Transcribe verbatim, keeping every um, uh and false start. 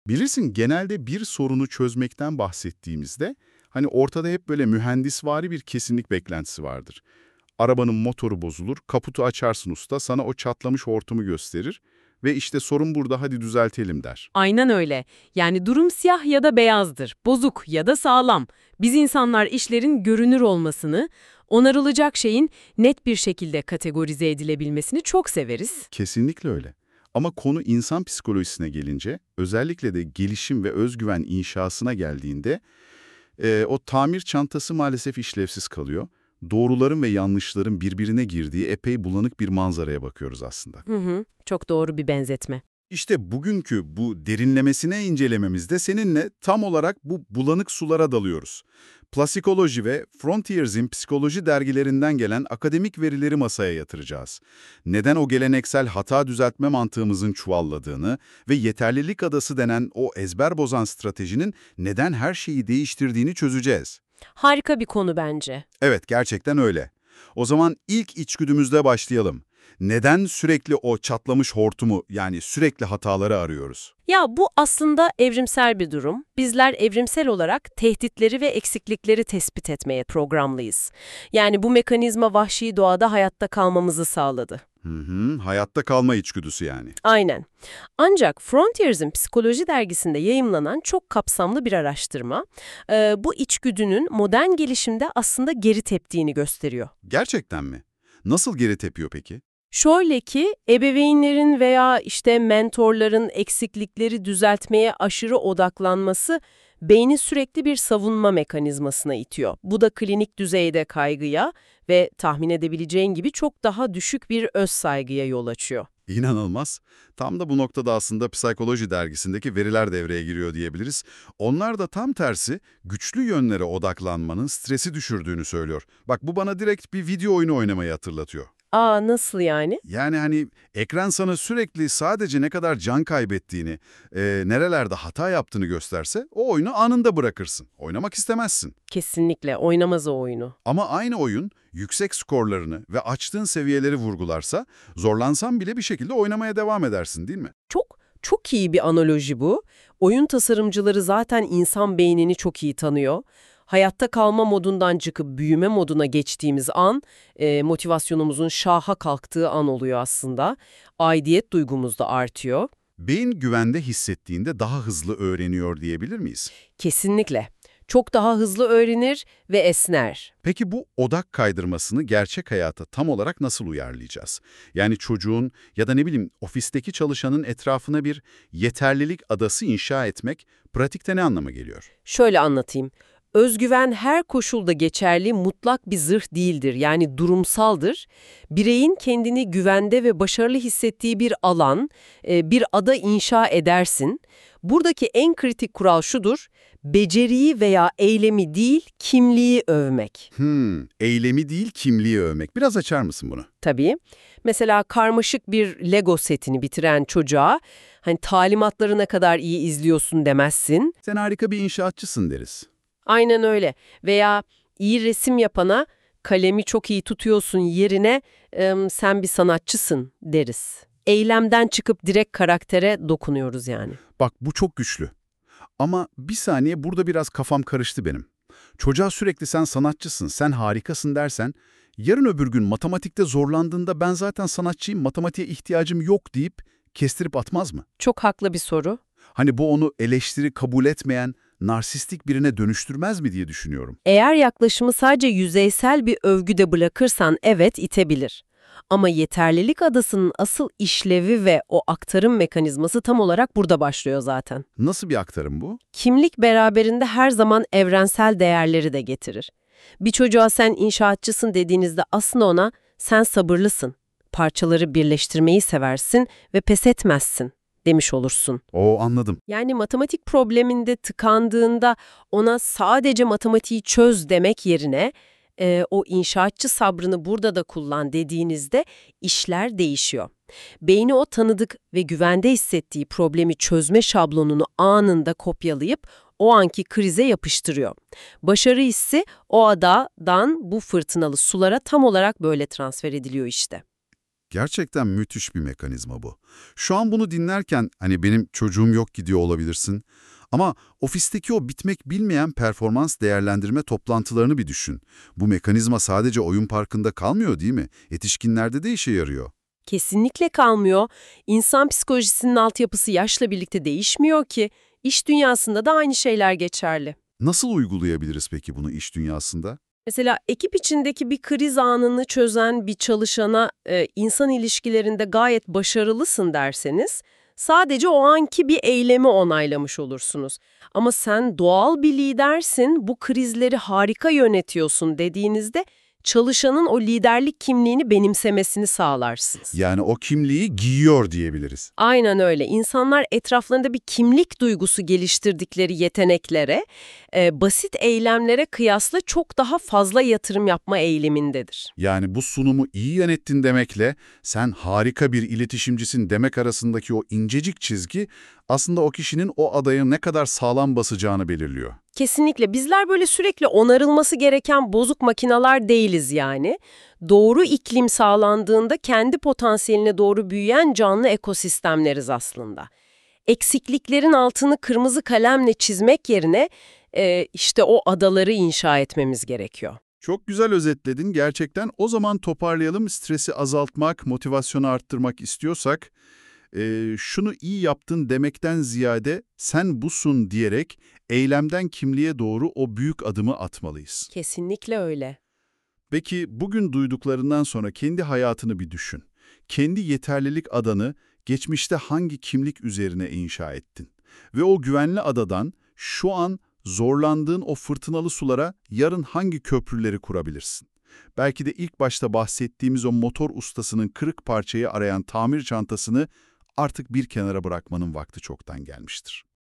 Bilirsin genelde bir sorunu çözmekten bahsettiğimizde hani ortada hep böyle mühendisvari bir kesinlik beklentisi vardır. Arabanın motoru bozulur, kaputu açarsın usta, sana o çatlamış hortumu gösterir ve işte sorun burada hadi düzeltelim der. Aynen öyle. Yani durum siyah ya da beyazdır, bozuk ya da sağlam. Biz insanlar işlerin görünür olmasını, onarılacak şeyin net bir şekilde kategorize edilebilmesini çok severiz. Kesinlikle öyle. Ama konu insan psikolojisine gelince, özellikle de gelişim ve özgüven inşasına geldiğinde e, o tamir çantası maalesef işlevsiz kalıyor. Doğruların ve yanlışların birbirine girdiği epey bulanık bir manzaraya bakıyoruz aslında. Hı hı, çok doğru bir benzetme. İşte bugünkü bu derinlemesine incelememizde seninle tam olarak bu bulanık sulara dalıyoruz. Plastikoloji ve Frontiers'in psikoloji dergilerinden gelen akademik verileri masaya yatıracağız. Neden o geleneksel hata düzeltme mantığımızın çuvalladığını ve yeterlilik adası denen o ezber bozan stratejinin neden her şeyi değiştirdiğini çözeceğiz. Harika bir konu bence. Evet, gerçekten öyle. O zaman ilk içgüdümüzle başlayalım. Neden sürekli o çatlamış hortumu, yani sürekli hataları arıyoruz? Ya bu aslında evrimsel bir durum. Bizler evrimsel olarak tehditleri ve eksiklikleri tespit etmeye programlıyız. Yani bu mekanizma vahşi doğada hayatta kalmamızı sağladı. Hı hı, hayatta kalma içgüdüsü yani. Aynen. Ancak Frontiers'in Psikoloji dergisinde yayımlanan çok kapsamlı bir araştırma, e, bu içgüdünün modern gelişimde aslında geri teptiğini gösteriyor. Gerçekten mi? Nasıl geri tepiyor peki? Şöyle ki, ebeveynlerin veya işte mentorların eksiklikleri düzeltmeye aşırı odaklanması beyni sürekli bir savunma mekanizmasına itiyor. Bu da klinik düzeyde kaygıya ve tahmin edebileceğin gibi çok daha düşük bir öz saygıya yol açıyor. İnanılmaz. Tam da bu noktada aslında Psikoloji dergisindeki veriler devreye giriyor diyebiliriz. Onlar da tam tersi güçlü yönlere odaklanmanın stresi düşürdüğünü söylüyor. Bak bu bana direkt bir video oyunu oynamayı hatırlatıyor. Aa, nasıl yani? Yani hani ekran sana sürekli sadece ne kadar can kaybettiğini, e, nerelerde hata yaptığını gösterse o oyunu anında bırakırsın. Oynamak istemezsin. Kesinlikle oynamaz o oyunu. Ama aynı oyun yüksek skorlarını ve açtığın seviyeleri vurgularsa zorlansan bile bir şekilde oynamaya devam edersin değil mi? Çok çok iyi bir analoji bu. Oyun tasarımcıları zaten insan beynini çok iyi tanıyor. Hayatta kalma modundan çıkıp büyüme moduna geçtiğimiz an, e, motivasyonumuzun şaha kalktığı an oluyor aslında. Aidiyet duygumuz da artıyor. Beyin güvende hissettiğinde daha hızlı öğreniyor diyebilir miyiz? Kesinlikle. Çok daha hızlı öğrenir ve esner. Peki bu odak kaydırmasını gerçek hayata tam olarak nasıl uyarlayacağız? Yani çocuğun ya da ne bileyim ofisteki çalışanın etrafına bir yeterlilik adası inşa etmek pratikte ne anlama geliyor? Şöyle anlatayım. Özgüven her koşulda geçerli, mutlak bir zırh değildir. Yani durumsaldır. Bireyin kendini güvende ve başarılı hissettiği bir alan, e, bir ada inşa edersin. Buradaki en kritik kural şudur: beceriyi veya eylemi değil, kimliği övmek. Hmm, eylemi değil kimliği övmek. Biraz açar mısın bunu? Tabii. Mesela karmaşık bir Lego setini bitiren çocuğa, hani talimatları ne kadar iyi izliyorsun demezsin. Sen harika bir inşaatçısın deriz. Aynen öyle. Veya iyi resim yapana kalemi çok iyi tutuyorsun yerine "Em, sen bir sanatçısın" deriz. Eylemden çıkıp direkt karaktere dokunuyoruz yani. Bak bu çok güçlü. Ama bir saniye burada biraz kafam karıştı benim. Çocuğa sürekli sen sanatçısın, sen harikasın dersen, yarın öbür gün matematikte zorlandığında ben zaten sanatçıyım, matematiğe ihtiyacım yok deyip kestirip atmaz mı? Çok haklı bir soru. Hani bu onu eleştiri kabul etmeyen, narsistik birine dönüştürmez mi diye düşünüyorum. Eğer yaklaşımı sadece yüzeysel bir övgüde bırakırsan evet itebilir. Ama yeterlilik adasının asıl işlevi ve o aktarım mekanizması tam olarak burada başlıyor zaten. Nasıl bir aktarım bu? Kimlik beraberinde her zaman evrensel değerleri de getirir. Bir çocuğa sen inşaatçısın dediğinizde aslında ona sen sabırlısın, parçaları birleştirmeyi seversin ve pes etmezsin demiş olursun. Oo anladım. Yani matematik probleminde tıkandığında ona sadece matematiği çöz demek yerine e, o inşaatçı sabrını burada da kullan dediğinizde işler değişiyor. Beyni o tanıdık ve güvende hissettiği problemi çözme şablonunu anında kopyalayıp o anki krize yapıştırıyor. Başarı hissi o adadan bu fırtınalı sulara tam olarak böyle transfer ediliyor işte. Gerçekten müthiş bir mekanizma bu. Şu an bunu dinlerken hani benim çocuğum yok gidiyor olabilirsin. Ama ofisteki o bitmek bilmeyen performans değerlendirme toplantılarını bir düşün. Bu mekanizma sadece oyun parkında kalmıyor değil mi? Yetişkinlerde de işe yarıyor. Kesinlikle kalmıyor. İnsan psikolojisinin altyapısı yaşla birlikte değişmiyor ki. İş dünyasında da aynı şeyler geçerli. Nasıl uygulayabiliriz peki bunu iş dünyasında? Mesela ekip içindeki bir kriz anını çözen bir çalışana e, insan ilişkilerinde gayet başarılısın derseniz, sadece o anki bir eylemi onaylamış olursunuz. Ama sen doğal bir lidersin, bu krizleri harika yönetiyorsun dediğinizde çalışanın o liderlik kimliğini benimsemesini sağlarsınız. Yani o kimliği giyiyor diyebiliriz. Aynen öyle. İnsanlar etraflarında bir kimlik duygusu geliştirdikleri yeteneklere, e, basit eylemlere kıyasla çok daha fazla yatırım yapma eğilimindedir. Yani bu sunumu iyi yönettin demekle sen harika bir iletişimcisin demek arasındaki o incecik çizgi aslında o kişinin o adaya ne kadar sağlam basacağını belirliyor. Kesinlikle. Bizler böyle sürekli onarılması gereken bozuk makineler değiliz yani. Doğru iklim sağlandığında kendi potansiyeline doğru büyüyen canlı ekosistemleriz aslında. Eksikliklerin altını kırmızı kalemle çizmek yerine e, işte o adaları inşa etmemiz gerekiyor. Çok güzel özetledin gerçekten. O zaman toparlayalım. Stresi azaltmak, motivasyonu arttırmak istiyorsak, e, şunu iyi yaptın demekten ziyade sen busun diyerek eylemden kimliğe doğru o büyük adımı atmalıyız. Kesinlikle öyle. Peki bugün duyduklarından sonra kendi hayatını bir düşün. Kendi yeterlilik adanı geçmişte hangi kimlik üzerine inşa ettin? Ve o güvenli adadan şu an zorlandığın o fırtınalı sulara yarın hangi köprüleri kurabilirsin? Belki de ilk başta bahsettiğimiz o motor ustasının kırık parçayı arayan tamir çantasını artık bir kenara bırakmanın vakti çoktan gelmiştir.